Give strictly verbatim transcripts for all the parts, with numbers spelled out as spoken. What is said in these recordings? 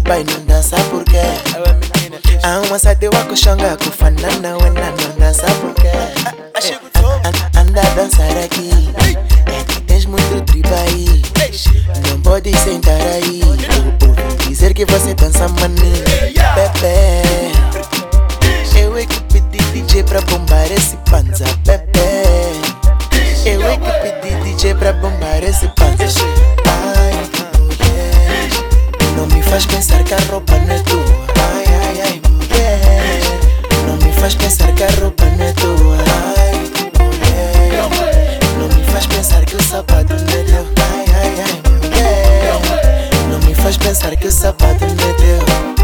Dubai não dança por quê? A uma sade wa kushanga kufanana wena não dança por quê? Anda a dançar aqui, é que tens muito tribo aí. Não pode sentar aí, ouvi dizer que você dança maninho. Bebê, eu é que pedi D J pra bombar esse panza. Bebê, eu é que pedi D J pra bombar esse panza. Ai, mulher, não me faz pensar que a roupa não é tua. Ai, ai, ai, mulher, não me faz pensar que a roupa não é tua. Ai, mulher, não me faz pensar que o sapato não é teu. Ai, ai, ai, mulher, não me faz pensar que o sapato não é teu.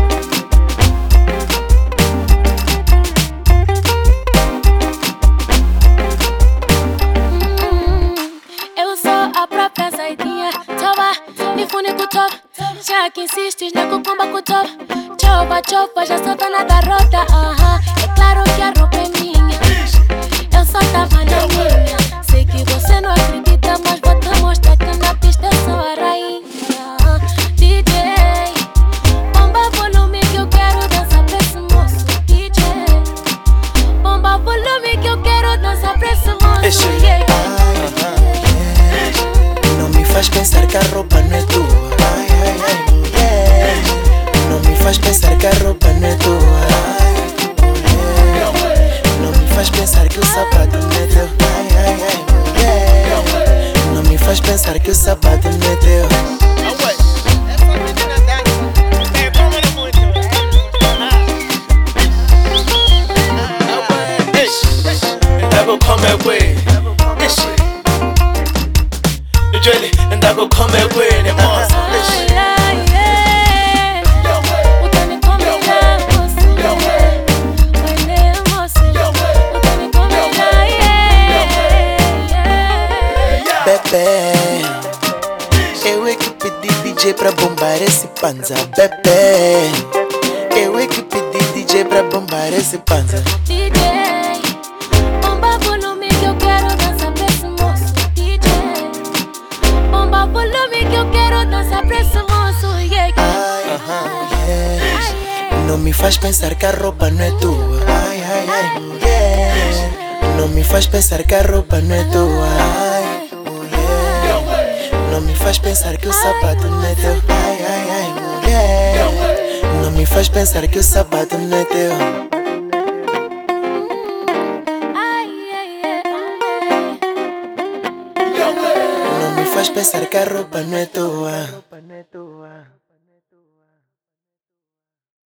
Já que insistes na cucumba com top, chopa, chopa, já sou dona da rota. Aham, é claro que a roupa é minha, eu só tava na minha. Sei que você não acredita, mas vou te mostrar que na pista eu sou a rainha. D J, bomba volume que eu quero dançar pra esse moço. D J, bomba volume que eu quero dançar pra esse moço. Yeah. Ai, não me faz pensar que a roupa não é tua. Ai, ai, ai, mulher, não me faz pensar que a roupa não é tua. Ai, mulher, não me faz pensar que o sapato não é teu. Ai, ai, ai, mulher, não me faz pensar que o sapato não é teu. Ndago come away, Johnny, ndago come away, ne monster. Bebê, eu é que pedi D J pra bombar esse panza. Bebê, eu é que pedi D J pra bombar esse panza. D J, bomba volume que eu quero dançar pra esse moço. D J, bomba volume que eu quero dançar pra esse moço. Yeah, yeah. Ai, mulher, não me faz pensar que a roupa não é tua. Ai, ai, ai, mulher, não me faz pensar que a roupa não é tua. Ai, mulher, não me faz pensar que o sapato não é teu. Ai, ai, ai, mulher, não me faz pensar que o sapato não é teu. Não me faz pensar que a roupa não é tua.